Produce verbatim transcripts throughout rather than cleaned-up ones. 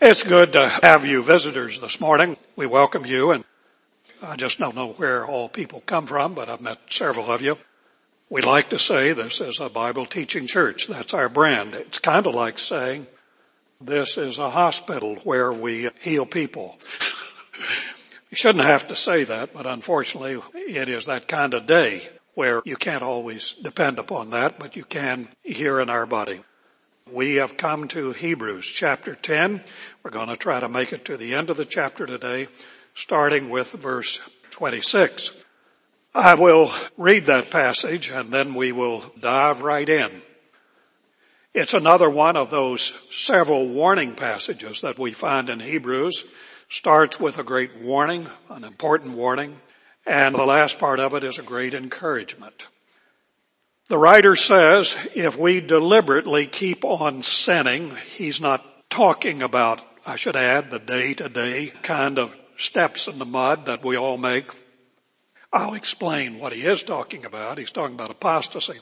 It's good to have you visitors this morning. We welcome you, and I just don't know where all people come from, but I've met several of you. We like to say this is a Bible teaching church. That's our brand. It's kind of like saying this is a hospital where we heal people. You shouldn't have to say that, but unfortunately it is that kind of day where you can't always depend upon that, but you can here in our body. We have come to Hebrews chapter ten. We're going to try to make it to the end of the chapter today, starting with verse twenty-six. I will read that passage and then we will dive right in. It's another one of those several warning passages that we find in Hebrews. Starts with a great warning, an important warning, and the last part of it is a great encouragement. The writer says, if we deliberately keep on sinning, he's not talking about, I should add, the day-to-day kind of steps in the mud that we all make. I'll explain what he is talking about. He's talking about apostasy.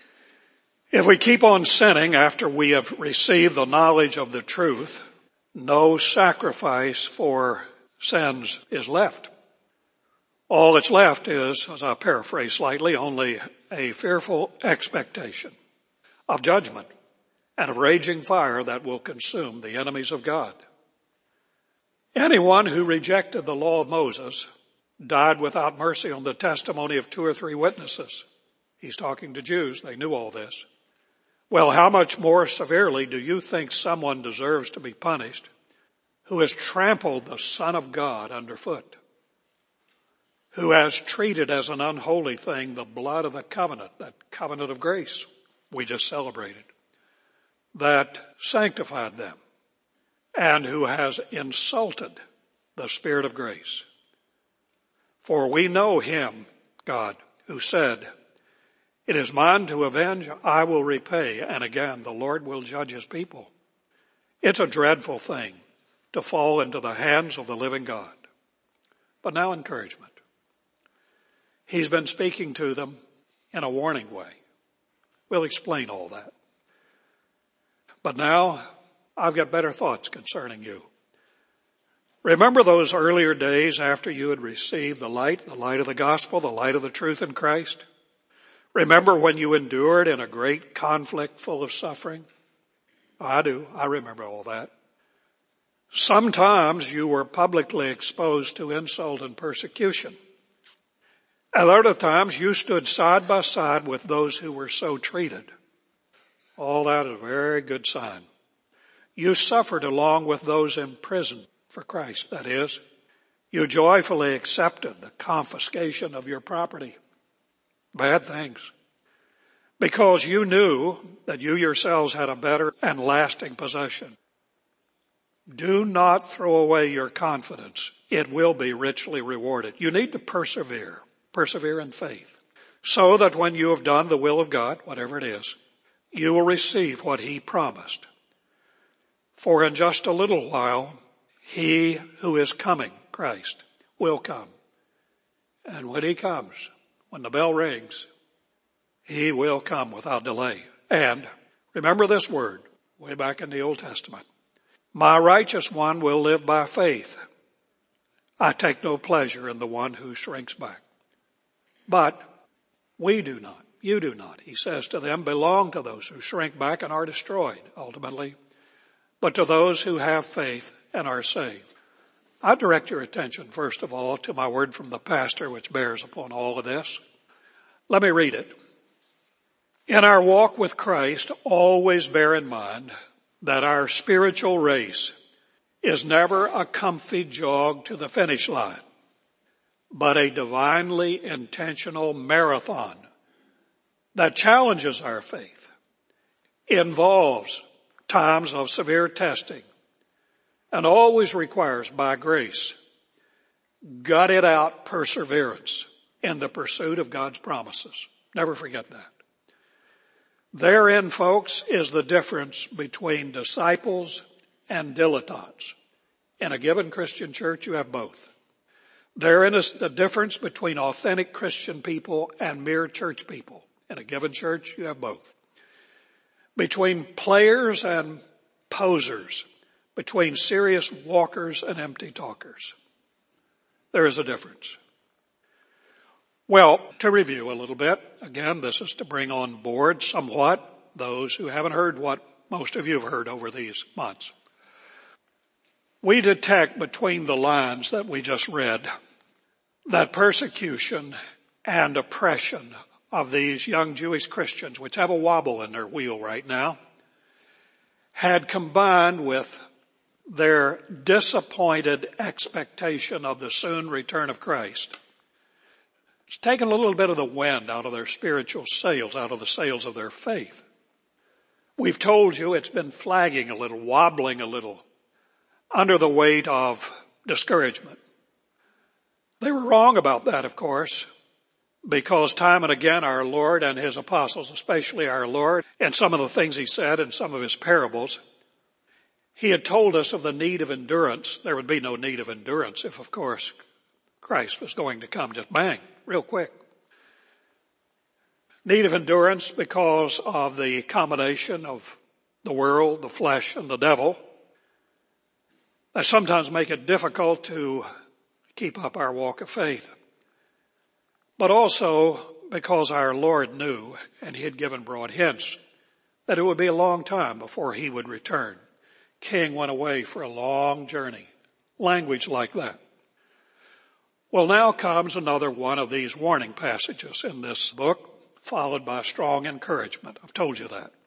If we keep on sinning after we have received the knowledge of the truth, no sacrifice for sins is left. All that's left is, as I paraphrase slightly, only a fearful expectation of judgment and of raging fire that will consume the enemies of God. Anyone who rejected the law of Moses died without mercy on the testimony of two or three witnesses. He's talking to Jews. They knew all this. Well, how much more severely do you think someone deserves to be punished who has trampled the Son of God underfoot? Who has treated as an unholy thing the blood of the covenant, that covenant of grace we just celebrated, that sanctified them, and who has insulted the Spirit of grace. For we know him, God, who said, it is mine to avenge, I will repay, and again the Lord will judge his people. It's a dreadful thing to fall into the hands of the living God. But now encouragement. He's been speaking to them in a warning way. We'll explain all that. But now I've got better thoughts concerning you. Remember those earlier days after you had received the light, the light of the gospel, the light of the truth in Christ? Remember when you endured in a great conflict full of suffering? I do. I remember all that. Sometimes you were publicly exposed to insult and persecution. At other times, you stood side by side with those who were so treated. All that is a very good sign. You suffered along with those in prison for Christ, that is. You joyfully accepted the confiscation of your property. Bad things. Because you knew that you yourselves had a better and lasting possession. Do not throw away your confidence. It will be richly rewarded. You need to persevere. Persevere in faith, so that when you have done the will of God, whatever it is, you will receive what he promised. For in just a little while, he who is coming, Christ, will come. And when he comes, when the bell rings, he will come without delay. And remember this word, way back in the Old Testament. My righteous one will live by faith. I take no pleasure in the one who shrinks back. But we do not, you do not, he says to them, belong to those who shrink back and are destroyed, ultimately, but to those who have faith and are saved. I direct your attention, first of all, to my word from the pastor, which bears upon all of this. Let me read it. In our walk with Christ, always bear in mind that our spiritual race is never a comfy jog to the finish line, but a divinely intentional marathon that challenges our faith, involves times of severe testing, and always requires, by grace, gut-it out perseverance in the pursuit of God's promises. Never forget that. Therein, folks, is the difference between disciples and dilettantes. In a given Christian church, you have both. Therein is the difference between authentic Christian people and mere church people. In a given church, you have both. Between players and posers, between serious walkers and empty talkers. There is a difference. Well, to review a little bit, again, this is to bring on board somewhat those who haven't heard what most of you have heard over these months. We detect between the lines that we just read that persecution and oppression of these young Jewish Christians, which have a wobble in their wheel right now, had combined with their disappointed expectation of the soon return of Christ. It's taken a little bit of the wind out of their spiritual sails, out of the sails of their faith. We've told you it's been flagging a little, wobbling a little, under the weight of discouragement. They were wrong about that, of course, because time and again our Lord and His apostles, especially our Lord, and some of the things He said in some of His parables, He had told us of the need of endurance. There would be no need of endurance if, of course, Christ was going to come just bang, real quick. Need of endurance because of the combination of the world, the flesh, and the devil. That sometimes make it difficult to keep up our walk of faith. But also because our Lord knew, and He had given broad hints, that it would be a long time before He would return. King went away for a long journey. Language like that. Well, now comes another one of these warning passages in this book, followed by strong encouragement. I've told you that.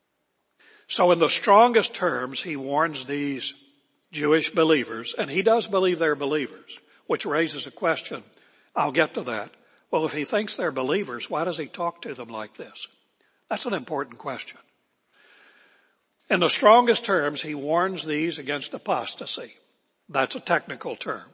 So in the strongest terms, He warns these Jewish believers, and He does believe they're believers, which raises a question. I'll get to that. Well, if He thinks they're believers, why does He talk to them like this? That's an important question. In the strongest terms, He warns these against apostasy. That's a technical term.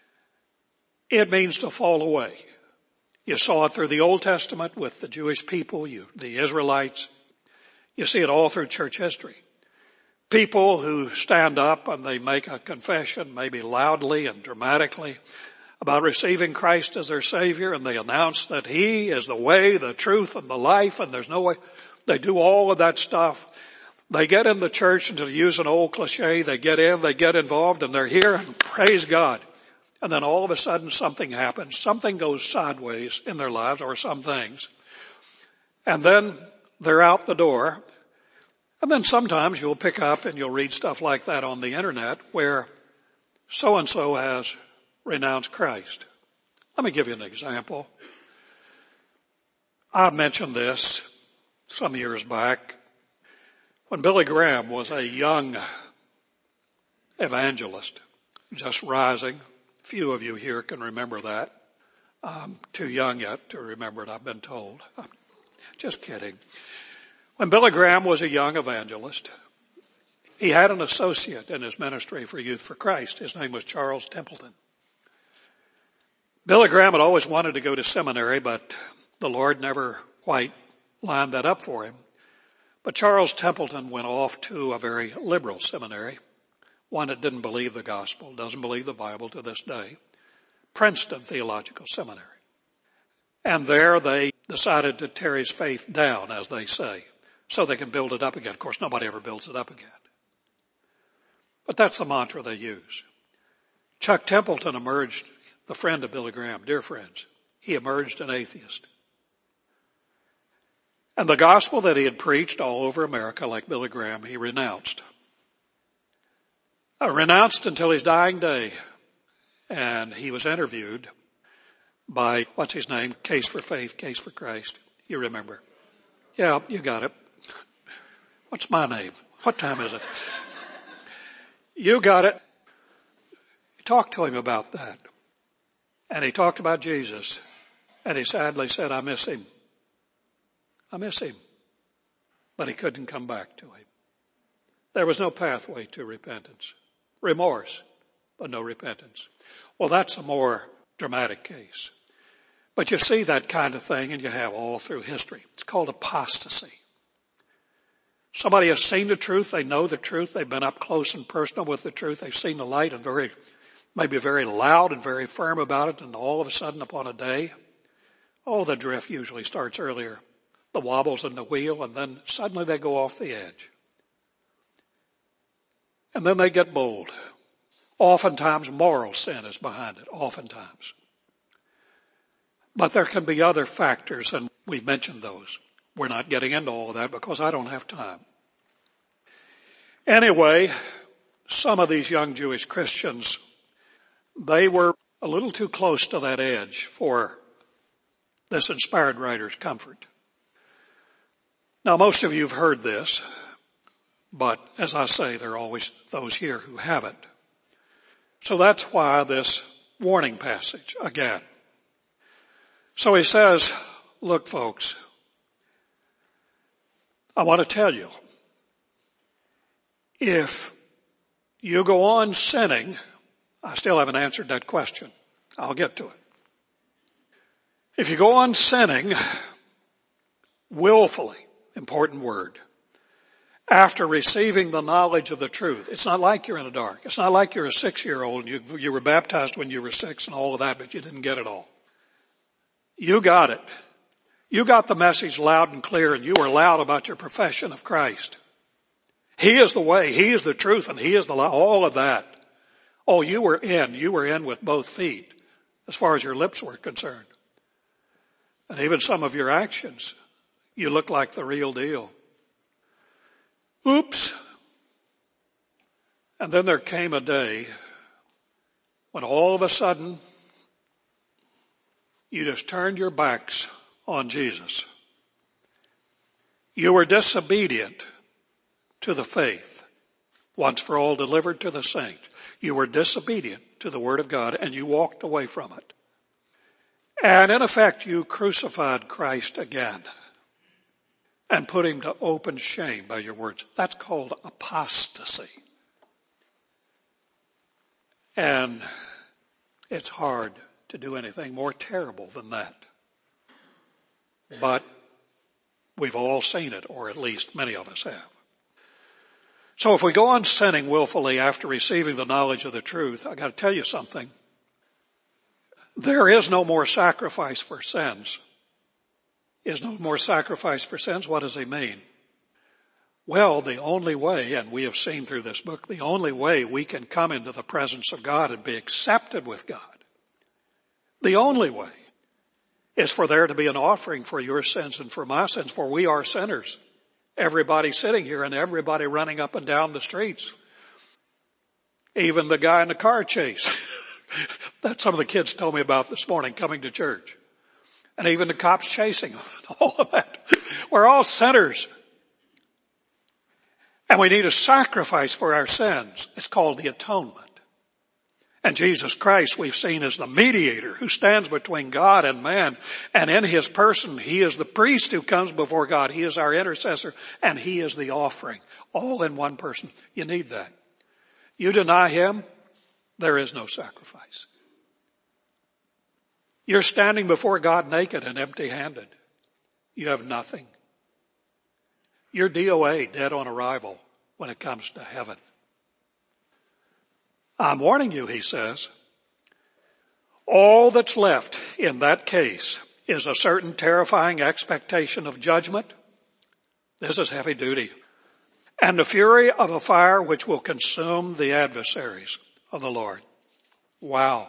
It means to fall away. You saw it through the Old Testament with the Jewish people, you, the Israelites. You see it all through church history. People who stand up and they make a confession, maybe loudly and dramatically, about receiving Christ as their Savior, and they announce that He is the way, the truth, and the life, and there's no way. They do all of that stuff. They get in the church, and to use an old cliche, they get in, they get involved, and they're here, and praise God. And then all of a sudden something happens. Something goes sideways in their lives, or some things. And then they're out the door. And then sometimes you'll pick up and you'll read stuff like that on the internet where so-and-so has renounced Christ. Let me give you an example. I mentioned this some years back when Billy Graham was a young evangelist, just rising. Few of you here can remember that. I'm too young yet to remember it, I've been told. I'm just kidding. When Billy Graham was a young evangelist, he had an associate in his ministry for Youth for Christ. His name was Charles Templeton. Billy Graham had always wanted to go to seminary, but the Lord never quite lined that up for him. But Charles Templeton went off to a very liberal seminary, one that didn't believe the gospel, doesn't believe the Bible to this day, Princeton Theological Seminary. And there they decided to tear his faith down, as they say, so they can build it up again. Of course, nobody ever builds it up again. But that's the mantra they use. Chuck Templeton emerged, the friend of Billy Graham, dear friends. He emerged an atheist. And the gospel that he had preached all over America, like Billy Graham, he renounced. Uh, renounced until his dying day. And he was interviewed by, what's his name? Case for Faith, Case for Christ. You remember. Yeah, you got it. What's my name? What time is it? You got it. He talked to him about that. And he talked about Jesus. And he sadly said, I miss him. I miss him. But he couldn't come back to him. There was no pathway to repentance. Remorse, but no repentance. Well, that's a more dramatic case. But you see that kind of thing, and you have all through history. It's called apostasy. Somebody has seen the truth. They know the truth. They've been up close and personal with the truth. They've seen the light and very, maybe very loud and very firm about it. And all of a sudden upon a day, oh, the drift usually starts earlier. The wobbles in the wheel, and then suddenly they go off the edge. And then they get bold. Oftentimes moral sin is behind it, oftentimes. But there can be other factors, and we've mentioned those. We're not getting into all of that because I don't have time. Anyway, some of these young Jewish Christians, they were a little too close to that edge for this inspired writer's comfort. Now, most of you have heard this, but as I say, there are always those here who haven't. So that's why this warning passage again. So he says, look, folks, I want to tell you, if you go on sinning, I still haven't answered that question. I'll get to it. If you go on sinning willfully, important word, after receiving the knowledge of the truth, it's not like you're in the dark. It's not like you're a six-year-old and you, you were baptized when you were six and all of that, but you didn't get it all. You got it. You got the message loud and clear, and you were loud about your profession of Christ. He is the way, He is the truth, and He is the life, all of that. Oh, you were in. You were in with both feet as far as your lips were concerned. And even some of your actions, you look like the real deal. Oops. And then there came a day when all of a sudden you just turned your backs on Jesus. You were disobedient to the faith, once for all delivered to the saint. You were disobedient to the Word of God and you walked away from it. And in effect, you crucified Christ again and put Him to open shame by your words. That's called apostasy. And it's hard to do anything more terrible than that. But we've all seen it, or at least many of us have. So if we go on sinning willfully after receiving the knowledge of the truth, I got to tell you something. There is no more sacrifice for sins. Is no more sacrifice for sins? What does he mean? Well, the only way, and we have seen through this book, the only way we can come into the presence of God and be accepted with God, the only way is for there to be an offering for your sins and for my sins, for we are sinners. Everybody sitting here and everybody running up and down the streets. Even the guy in the car chase. That some of the kids told me about this morning coming to church. And even the cops chasing them. All of that. We're all sinners. And we need a sacrifice for our sins. It's called the atonement. And Jesus Christ we've seen as the mediator who stands between God and man. And in His person, He is the priest who comes before God. He is our intercessor and He is the offering. All in one person. You need that. You deny Him, there is no sacrifice. You're standing before God naked and empty-handed. You have nothing. You're D O A, dead on arrival, when it comes to heaven. I'm warning you, he says. All that's left in that case is a certain terrifying expectation of judgment. This is heavy duty. And the fury of a fire which will consume the adversaries of the Lord. Wow.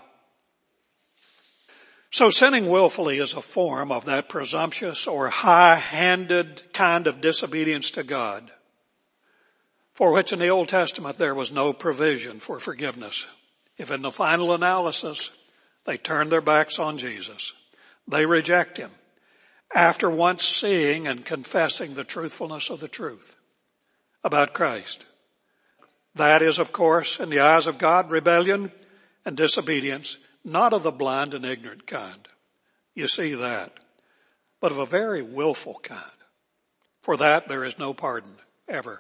So sinning willfully is a form of that presumptuous or high-handed kind of disobedience to God, for which in the Old Testament there was no provision for forgiveness. If in the final analysis they turn their backs on Jesus, they reject Him after once seeing and confessing the truthfulness of the truth about Christ. That is, of course, in the eyes of God, rebellion and disobedience, not of the blind and ignorant kind. You see that. But of a very willful kind. For that there is no pardon, ever.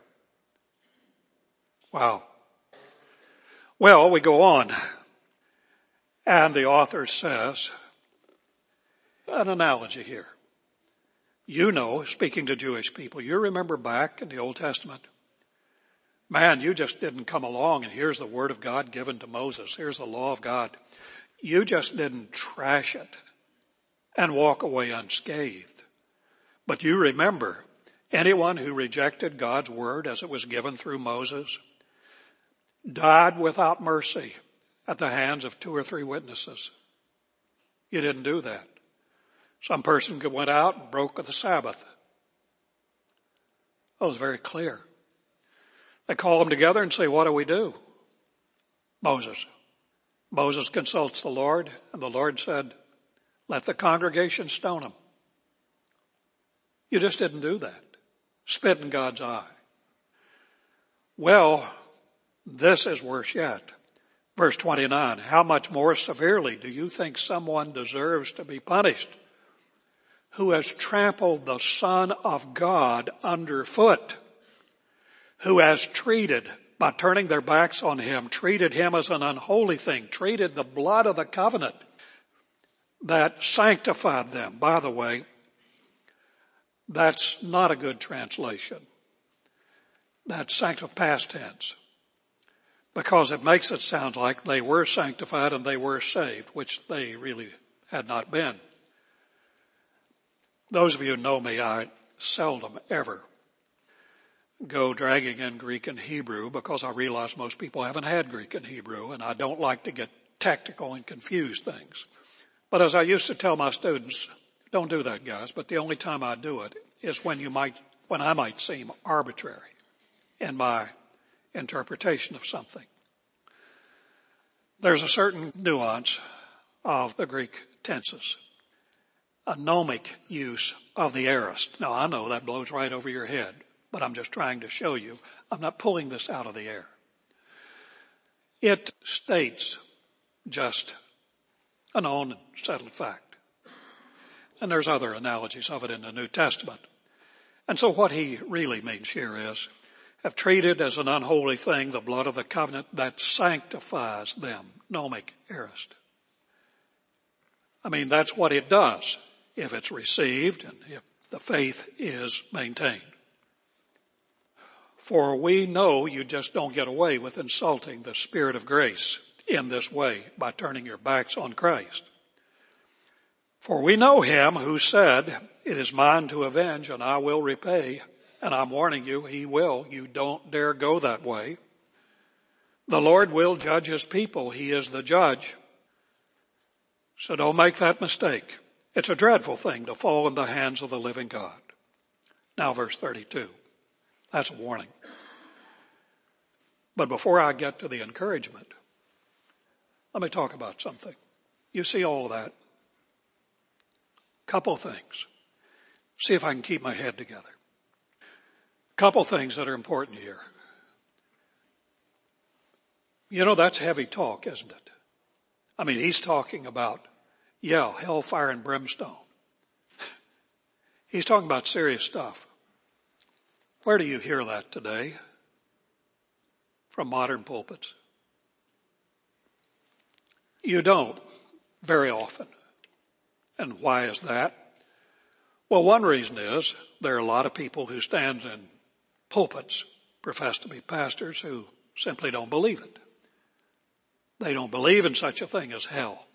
Wow. Well, we go on. And the author says, an analogy here. You know, speaking to Jewish people, you remember back in the Old Testament, man, you just didn't come along and here's the word of God given to Moses. Here's the law of God. You just didn't trash it and walk away unscathed. But you remember, anyone who rejected God's word as it was given through Moses, died without mercy at the hands of two or three witnesses. You didn't do that. Some person went out and broke the Sabbath. That was very clear. They call them together and say, what do we do? Moses. Moses consults the Lord, and the Lord said, let the congregation stone him. You just didn't do that. Spit in God's eye. Well, this is worse yet. Verse twenty-nine, how much more severely do you think someone deserves to be punished who has trampled the Son of God underfoot, who has treated, by turning their backs on him, treated him as an unholy thing, treated the blood of the covenant that sanctified them. By the way, that's not a good translation. That's sanctified past tense, because it makes it sound like they were sanctified and they were saved, which they really had not been. Those of you who know me, I seldom ever go dragging in Greek and Hebrew because I realize most people haven't had Greek and Hebrew, and I don't like to get technical and confuse things. But as I used to tell my students, don't do that, guys, but the only time I do it is when you might, when I might seem arbitrary in my interpretation of something. There's a certain nuance of the Greek tenses, a gnomic use of the aorist. Now, I know that blows right over your head, but I'm just trying to show you. I'm not pulling this out of the air. It states just a known and settled fact. And there's other analogies of it in the New Testament. And so what he really means here is, have treated as an unholy thing the blood of the covenant that sanctifies them. Gnomic aorist. I mean, that's what it does if it's received and if the faith is maintained. For we know you just don't get away with insulting the Spirit of grace in this way by turning your backs on Christ. For we know him who said, it is mine to avenge and I will repay. And I'm warning you, he will. You don't dare go that way. The Lord will judge his people. He is the judge. So don't make that mistake. It's a dreadful thing to fall in the hands of the living God. Now verse thirty-two. That's a warning. But before I get to the encouragement, let me talk about something. You see all of that? Couple things. See if I can keep my head together. Couple things that are important here. You know, that's heavy talk, isn't it? I mean, he's talking about, yeah, hellfire and brimstone. He's talking about serious stuff. Where do you hear that today? From modern pulpits. You don't very often. And why is that? Well, one reason is there are a lot of people who stand in pulpits, profess to be pastors, who simply don't believe it. They don't believe in such a thing as hell.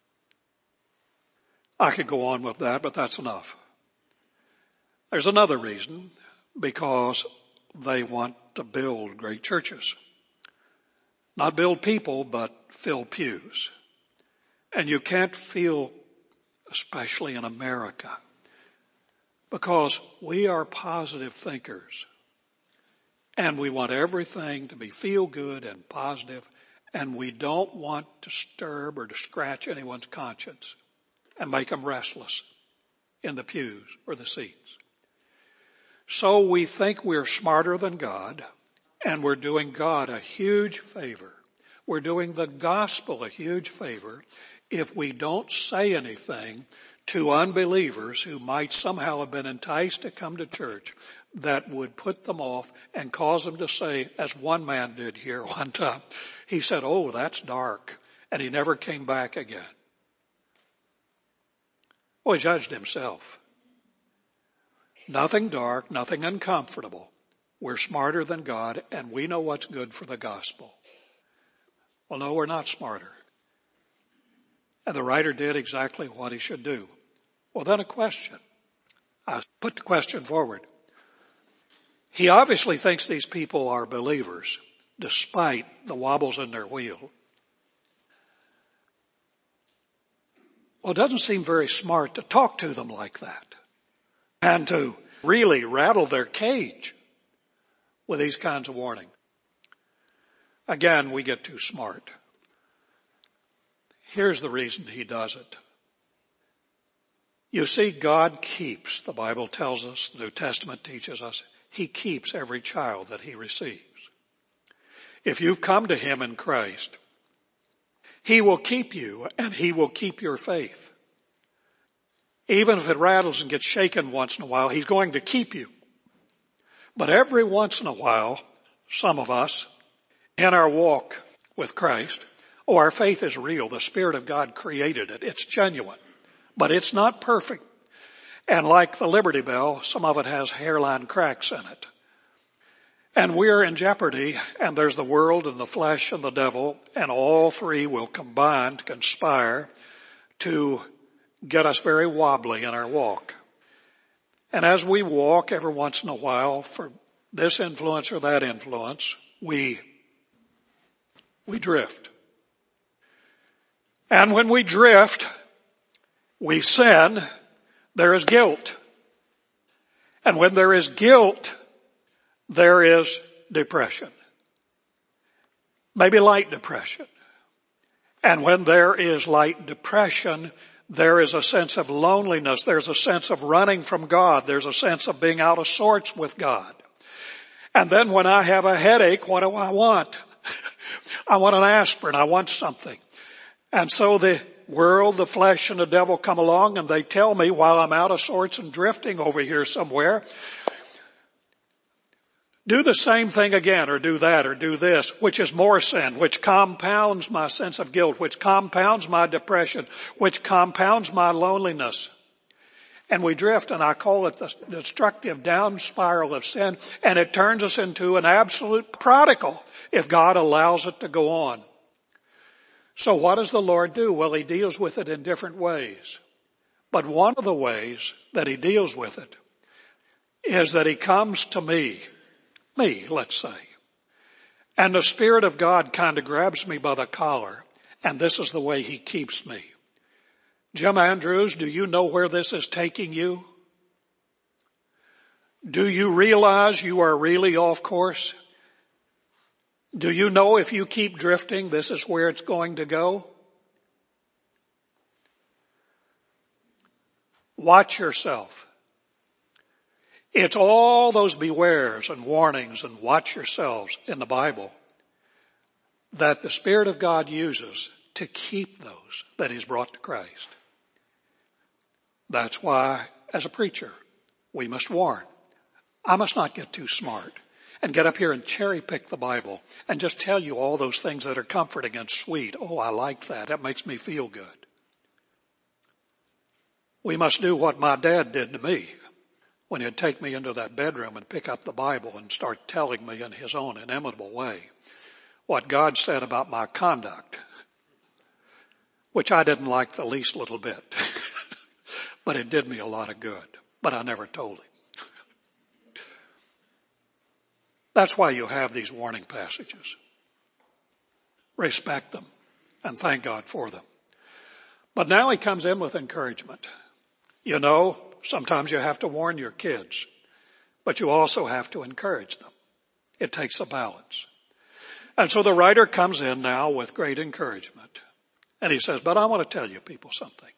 I could go on with that, but that's enough. There's another reason, because they want to build great churches. Not build people, but fill pews. And you can't feel, especially in America, because we are positive thinkers. And we want everything to be feel good and positive, and we don't want to disturb or to scratch anyone's conscience and make them restless in the pews or the seats. So we think we're smarter than God, and we're doing God a huge favor. We're doing the gospel a huge favor if we don't say anything to unbelievers who might somehow have been enticed to come to church that would put them off and cause them to say, as one man did here one time, he said, oh, that's dark. And he never came back again. Well, he judged himself. Nothing dark, nothing uncomfortable. We're smarter than God, and we know what's good for the gospel. Well, no, we're not smarter. And the writer did exactly what he should do. Well, then a question. I put the question forward. He obviously thinks these people are believers, despite the wobbles in their wheel. Well, it doesn't seem very smart to talk to them like that and to really rattle their cage with these kinds of warning. Again, we get too smart. Here's the reason he does it. You see, God keeps, the Bible tells us, the New Testament teaches us, he keeps every child that he receives. If you've come to him in Christ, he will keep you and he will keep your faith. Even if it rattles and gets shaken once in a while, he's going to keep you. But every once in a while, some of us, in our walk with Christ, oh, our faith is real. The Spirit of God created it. It's genuine. But it's not perfect. And like the Liberty Bell, some of it has hairline cracks in it. And we're in jeopardy, and there's the world and the flesh and the devil, and all three will combine to conspire to get us very wobbly in our walk. And as we walk every once in a while for this influence or that influence, we, we drift. And when we drift, we sin, there is guilt. And when there is guilt, there is depression. Maybe light depression. And when there is light depression, there is a sense of loneliness. There's a sense of running from God. There's a sense of being out of sorts with God. And then when I have a headache, what do I want? I want an aspirin. I want something. And so the world, the flesh, and the devil come along and they tell me while I'm out of sorts and drifting over here somewhere, do the same thing again, or do that, or do this, which is more sin, which compounds my sense of guilt, which compounds my depression, which compounds my loneliness. And we drift, and I call it the destructive down spiral of sin, and it turns us into an absolute prodigal if God allows it to go on. So what does the Lord do? Well, he deals with it in different ways. But one of the ways that he deals with it is that he comes to me, me, let's say, and the Spirit of God kind of grabs me by the collar, and this is the way he keeps me. Jim Andrews, do you know where this is taking you? Do you realize you are really off course? Do you know if you keep drifting, this is where it's going to go? Watch yourself. It's all those bewares and warnings and watch yourselves in the Bible that the Spirit of God uses to keep those that he's brought to Christ. That's why, as a preacher, we must warn. I must not get too smart and get up here and cherry pick the Bible and just tell you all those things that are comforting and sweet. Oh, I like that. That makes me feel good. We must do what my dad did to me when he'd take me into that bedroom and pick up the Bible and start telling me in his own inimitable way what God said about my conduct, which I didn't like the least little bit. But it did me a lot of good. But I never told him. That's why you have these warning passages. Respect them and thank God for them. But now he comes in with encouragement. You know, sometimes you have to warn your kids, but you also have to encourage them. It takes a balance. And so the writer comes in now with great encouragement. And he says, but I want to tell you people something.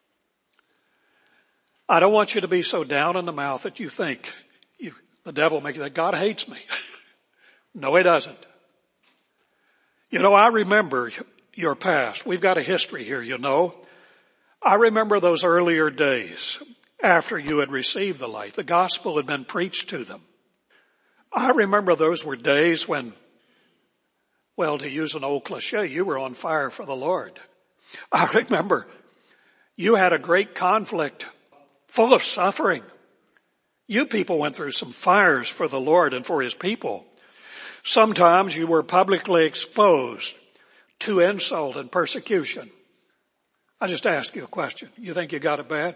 I don't want you to be so down in the mouth that you think you, the devil makes you think God hates me. No, he doesn't. You know, I remember your past. We've got a history here, you know. I remember those earlier days after you had received the light. The gospel had been preached to them. I remember those were days when, well, to use an old cliche, you were on fire for the Lord. I remember you had a great conflict full of suffering. You people went through some fires for the Lord and for his people. Sometimes you were publicly exposed to insult and persecution. I just ask you a question. You think you got it bad?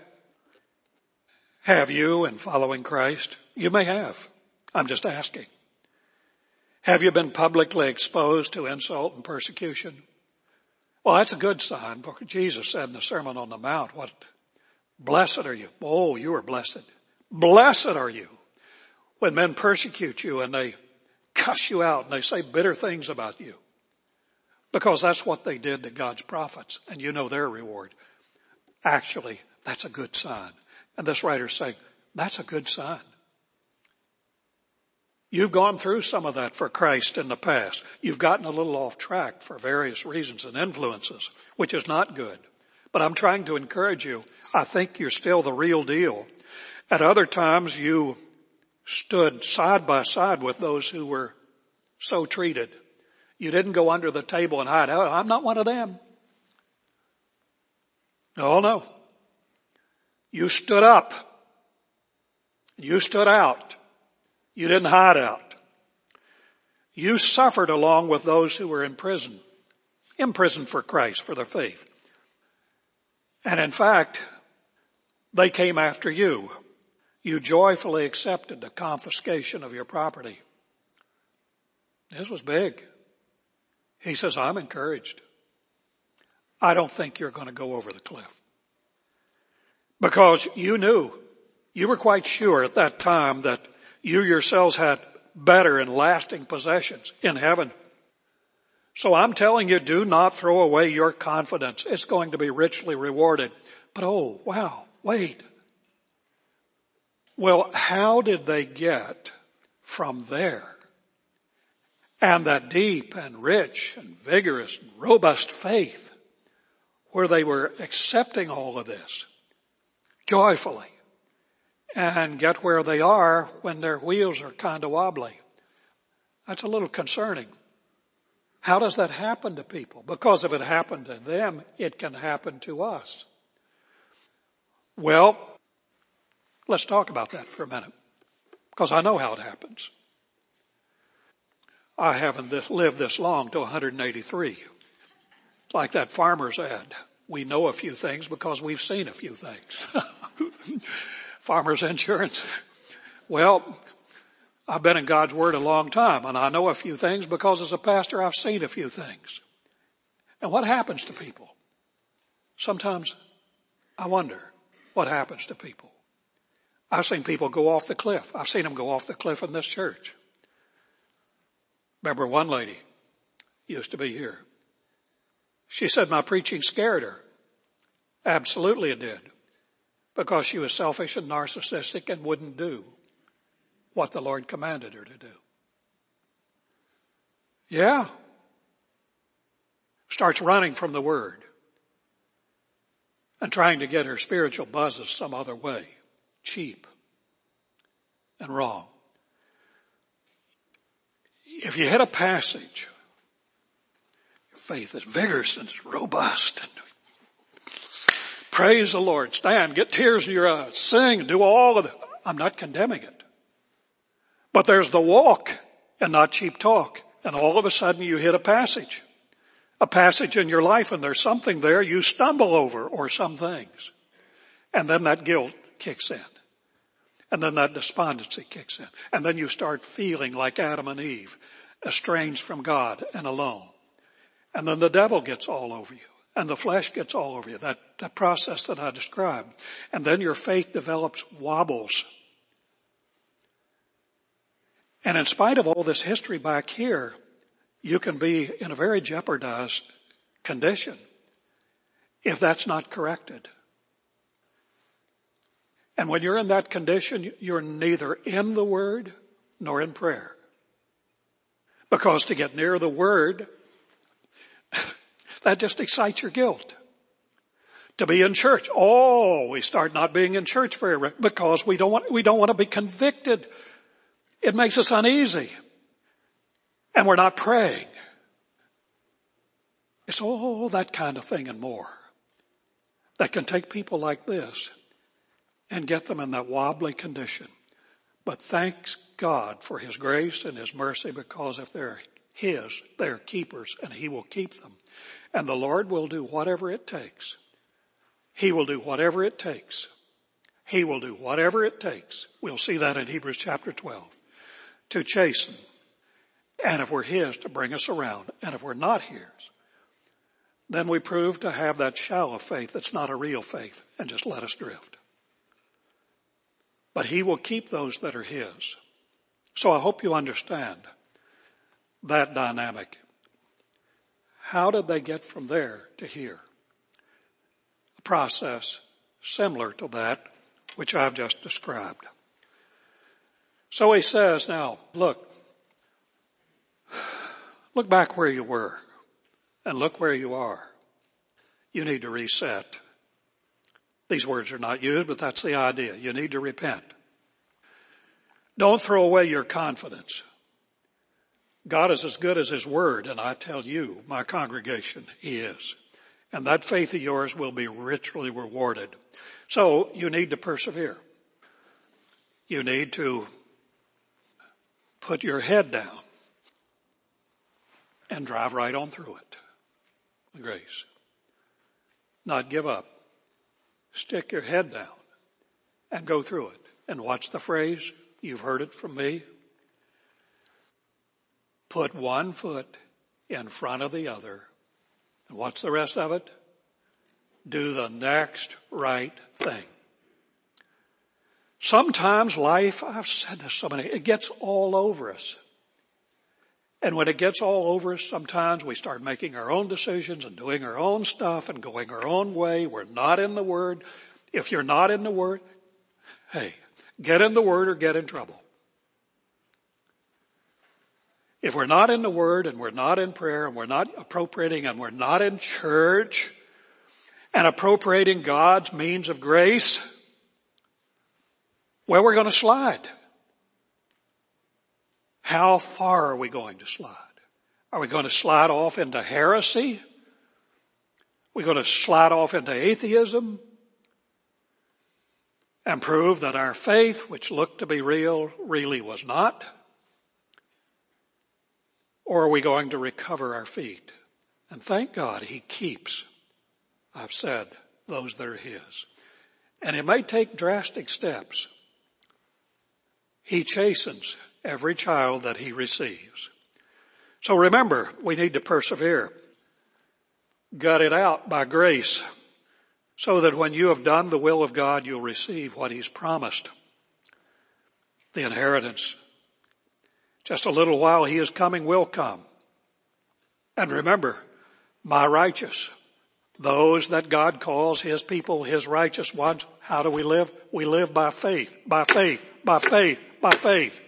Have you in following Christ? You may have. I'm just asking. Have you been publicly exposed to insult and persecution? Well, that's a good sign. Jesus said in the Sermon on the Mount, what? Blessed are you. Oh, you are blessed. Blessed are you when men persecute you and they cuss you out and they say bitter things about you. Because that's what they did to God's prophets, and you know their reward. Actually, that's a good sign. And this writer's saying, that's a good sign. You've gone through some of that for Christ in the past. You've gotten a little off track for various reasons and influences, which is not good. But I'm trying to encourage you. I think you're still the real deal. At other times, you stood side by side with those who were so treated. You didn't go under the table and hide out. I'm not one of them. Oh, no. You stood up. You stood out. You didn't hide out. You suffered along with those who were in prison, imprisoned for Christ, for their faith. And in fact, they came after you. You joyfully accepted the confiscation of your property. This was big. He says, I'm encouraged. I don't think you're going to go over the cliff. Because you knew, you were quite sure at that time that you yourselves had better and lasting possessions in heaven. So I'm telling you, do not throw away your confidence. It's going to be richly rewarded. But oh, wow, wait. Well, how did they get from there? And that deep and rich and vigorous and robust faith where they were accepting all of this joyfully and get where they are when their wheels are kind of wobbly. That's a little concerning. How does that happen to people? Because if it happened to them, it can happen to us. Well, let's talk about that for a minute, because I know how it happens. I haven't this, lived this long to one hundred eighty-three. It's like that farmer's ad. We know a few things because we've seen a few things. Farmer's insurance. Well, I've been in God's Word a long time, and I know a few things because as a pastor I've seen a few things. And what happens to people? Sometimes I wonder what happens to people. I've seen people go off the cliff. I've seen them go off the cliff in this church. Remember one lady used to be here. She said my preaching scared her. Absolutely it did. Because she was selfish and narcissistic and wouldn't do what the Lord commanded her to do. Yeah. Starts running from the Word and trying to get her spiritual buzzes some other way. Cheap and wrong. If you hit a passage, your faith is vigorous and it's robust. And praise the Lord. Stand, get tears in your eyes, sing, do all of it. I'm not condemning it. But there's the walk and not cheap talk. And all of a sudden you hit a passage. A passage in your life and there's something there you stumble over or some things. And then that guilt kicks in. And then that despondency kicks in. And then you start feeling like Adam and Eve, estranged from God and alone. And then the devil gets all over you. And the flesh gets all over you. That, that process that I described. And then your faith develops wobbles. And in spite of all this history back here, you can be in a very jeopardized condition if that's not corrected. And when you're in that condition, you're neither in the Word nor in prayer. Because to get near the Word, that just excites your guilt. To be in church, oh, we start not being in church very re- because we don't want, we don't want to be convicted. It makes us uneasy. And we're not praying. It's all that kind of thing and more that can take people like this and get them in that wobbly condition. But thanks God for His grace and His mercy, because if they're His, they're keepers and He will keep them. And the Lord will do whatever it takes. He will do whatever it takes. He will do whatever it takes. We'll see that in Hebrews chapter twelve. To chasten And if we're His, to bring us around. And if we're not His, then we prove to have that shallow faith that's not a real faith and just let us drift. But He will keep those that are His. So I hope you understand that dynamic. How did they get from there to here? A process similar to that which I've just described. So he says, now, look, look back where you were and look where you are. You need to reset. These words are not used, but that's the idea. You need to repent. Don't throw away your confidence. God is as good as His word, and I tell you, my congregation, He is. And that faith of yours will be richly rewarded. So you need to persevere. You need to put your head down and drive right on through it with grace. Not give up. Stick your head down and go through it. And watch the phrase, you've heard it from me. Put one foot in front of the other. And what's the rest of it? Do the next right thing. Sometimes life, I've said this so many, it gets all over us. And when it gets all over us, sometimes we start making our own decisions and doing our own stuff and going our own way. We're not in the Word. If you're not in the Word, hey, get in the Word or get in trouble. If we're not in the Word and we're not in prayer and we're not appropriating and we're not in church and appropriating God's means of grace, well, we're going to slide. How far are we going to slide? Are we going to slide off into heresy? Are we going to slide off into atheism and prove that our faith, which looked to be real, really was not? Or are we going to recover our feet? And thank God He keeps, I've said, those that are His. And it may take drastic steps. He chastens every child that He receives. So remember, we need to persevere. Gut it out by grace so that when you have done the will of God, you'll receive what He's promised. The inheritance. Just a little while He is coming will come. And remember, my righteous, those that God calls His people, His righteous ones, how do we live? We live by faith, by faith, by faith, by faith.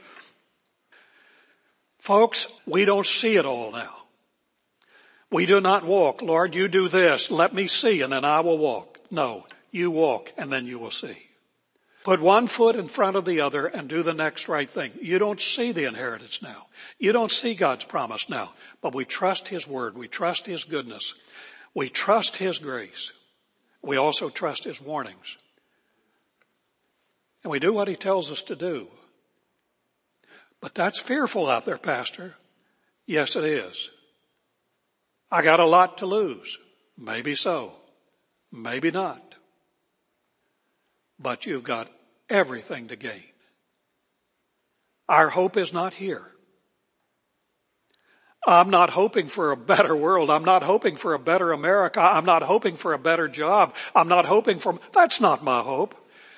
Folks, we don't see it all now. We do not walk, Lord, you do this, let me see, and then I will walk. No, you walk and then you will see. Put one foot in front of the other and do the next right thing. You don't see the inheritance now. You don't see God's promise now, but we trust His word. We trust His goodness. We trust His grace. We also trust His warnings. And we do what He tells us to do. But that's fearful out there, Pastor. Yes, it is. I got a lot to lose. Maybe so. Maybe not. But you've got everything to gain. Our hope is not here. I'm not hoping for a better world. I'm not hoping for a better America. I'm not hoping for a better job. I'm not hoping for, that's not my hope.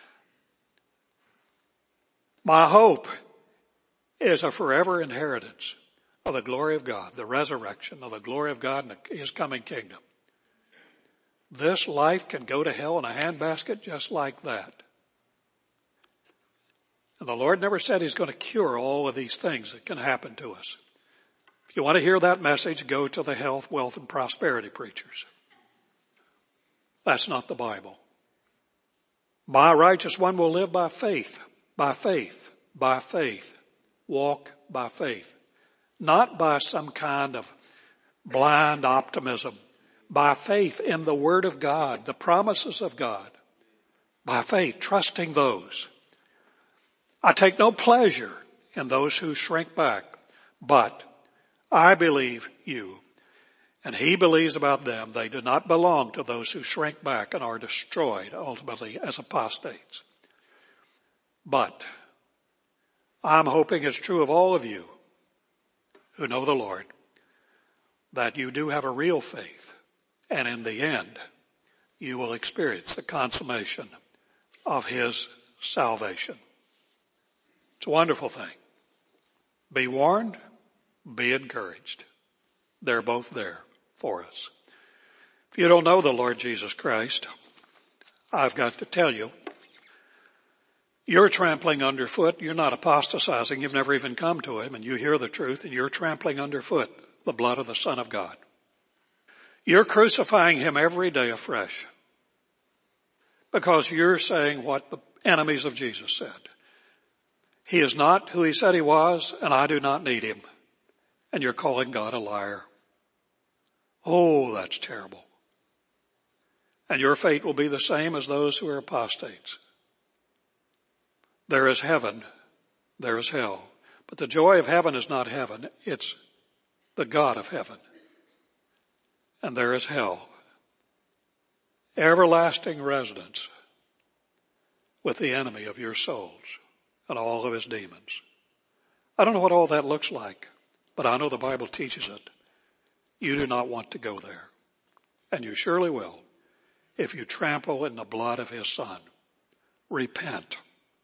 My hope is a forever inheritance of the glory of God, the resurrection of the glory of God and His coming kingdom. This life can go to hell in a handbasket just like that. And the Lord never said He's going to cure all of these things that can happen to us. If you want to hear that message, go to the health, wealth, and prosperity preachers. That's not the Bible. My righteous one will live by faith, by faith, by faith. Walk by faith. Not by some kind of blind optimism. By faith in the Word of God, the promises of God. By faith, trusting those. I take no pleasure in those who shrink back, but I believe you. And He believes about them. They do not belong to those who shrink back and are destroyed ultimately as apostates. But I'm hoping it's true of all of you who know the Lord, that you do have a real faith, and in the end, you will experience the consummation of His salvation. It's a wonderful thing. Be warned, be encouraged. They're both there for us. If you don't know the Lord Jesus Christ, I've got to tell you, you're trampling underfoot. You're not apostatizing. You've never even come to Him, and you hear the truth, and you're trampling underfoot the blood of the Son of God. You're crucifying Him every day afresh because you're saying what the enemies of Jesus said. He is not who He said He was, and I do not need Him. And you're calling God a liar. Oh, that's terrible. And your fate will be the same as those who are apostates. There is heaven, there is hell. But the joy of heaven is not heaven, it's the God of heaven. And there is hell. Everlasting residence with the enemy of your souls and all of his demons. I don't know what all that looks like, but I know the Bible teaches it. You do not want to go there. And you surely will if you trample in the blood of His Son. Repent.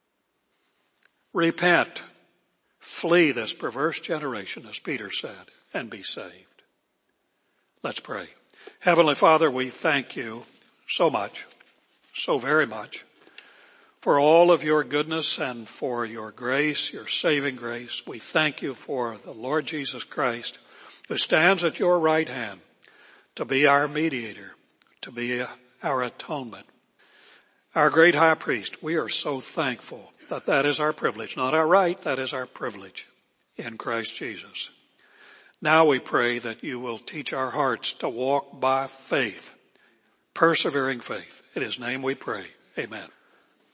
Repent. Flee this perverse generation, as Peter said, and be saved. Let's pray. Heavenly Father, we thank You so much, so very much, for all of Your goodness and for Your grace, Your saving grace. We thank You for the Lord Jesus Christ, who stands at Your right hand to be our mediator, to be our atonement, our great high priest. We are so thankful that that is our privilege, not our right, that is our privilege in Christ Jesus. Now we pray that You will teach our hearts to walk by faith, persevering faith. In His name we pray. Amen.